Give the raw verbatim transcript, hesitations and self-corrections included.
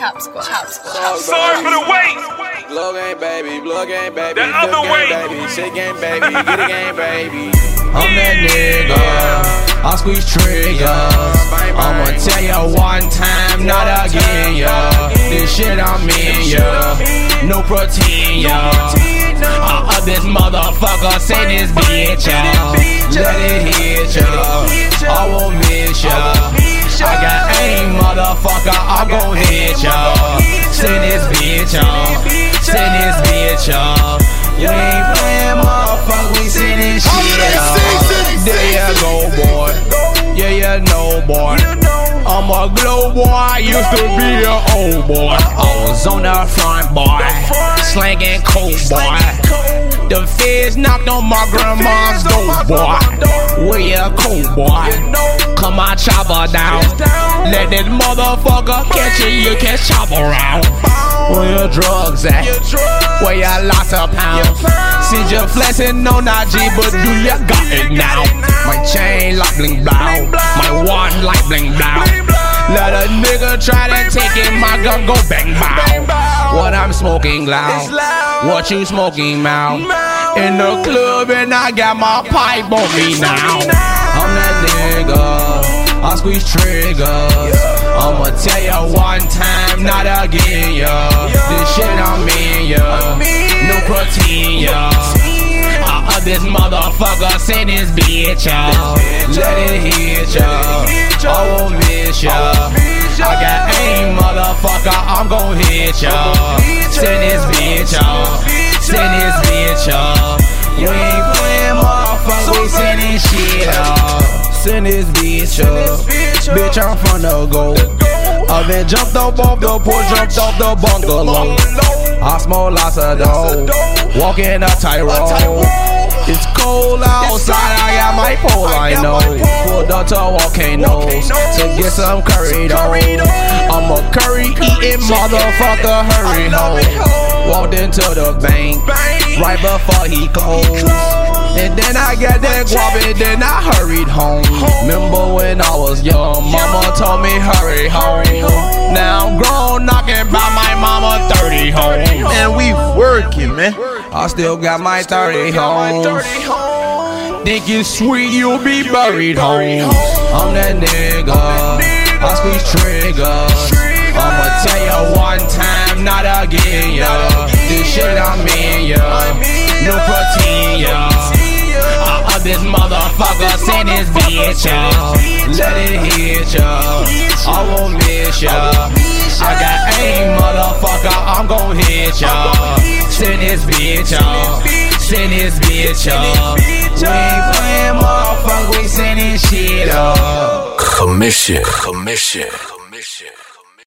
Chop squad. Chop squad. Sorry for the wait. Blow game, baby. Blow game, baby. The other Flip way. game, baby. Shit game, baby. Get a game, baby. I'm that nigga, I squeeze triggers. I'ma tell you one time, not again, yeah. This shit I'm in, yeah. No protein, yeah. I up this motherfucker, say this bitch, yeah. Let it hit ya, I won't miss ya. I got aim, motherfucker, I'm gon' hit ya. Send this bitch, yeah. Send this bitch, yeah. We ain't playing, motherfucker, we sending shit up. There you go, boy. Yeah, you know, boy. I'm a glow boy, I used to be an old boy. I was on the front, boy, slanging coke, boy. The feds knocked on my grandma's door, boy. Where you coke, boy? Come on, chop her down. Let this motherfucker catch you, you can chop around. Where your drugs at? Where your lots of pounds? Since you're flexing on I G, but do you got it now? My chain like bling blow, my one like bling blow. Let a nigga try to take it, my gun go bang bow. What I'm smoking loud, what you smoking mouth? In the club and I got my pipe on me now. I'm that nigga, I squeeze triggers. I'ma tell you one time, not again, yeah. This shit I'm in, yeah. No protein, yeah. I up this motherfucker, send this bitch, yeah. Let it hit ya, I won't miss ya. I got aim, motherfucker, I'm gon' hit ya. Send this bitch, yeah. Send this bitch, yeah. You ain't playing, motherfucker, we sending shit up. Send this bitch up. Bitch, I'm from the go. I been jumped up off the porch, jumped off the bungalow. I smoke lots of dough, walking a tightrope. It's cold outside, I got my pole, I know. Pulled up to volcanoes to get some curry though. I'm a curry eating motherfucker, hurry home. Walked into the bank right before he closed. And then I got that guap and then I hurried home. Remember when I was young, mama told me hurry home. Now I'm grown, knocking by my mama thirty home. And we working, man. I still got my thirty home. Think it's sweet, you'll be buried home. I'm that nigga, I squeeze triggers. I'ma tell you one time, not again, yeah. This shit I'm in, yeah. No protein, yeah. I up this motherfucker, send this bitch, yeah. Let it hit ya, I won't miss ya. I got aim, motherfucker, I'm gon' hit ya. Send this bitch, yeah. Send this bitch, yeah. We ain't playing, motherfucker, we sending shit up. Commission, commission, commission.